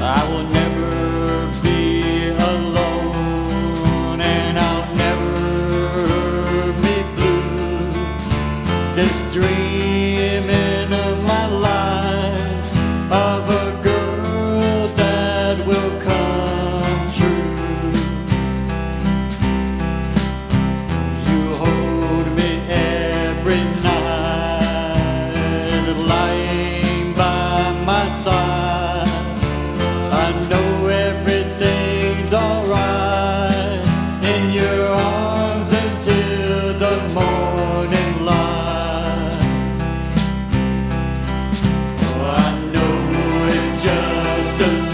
I will never be alone, and I'll never be blue. This dreaming of my life, of a girl that will come true. You hold me every night, lying by my side. I know everything's alright in your arms until the morning light. Oh, I know it's just a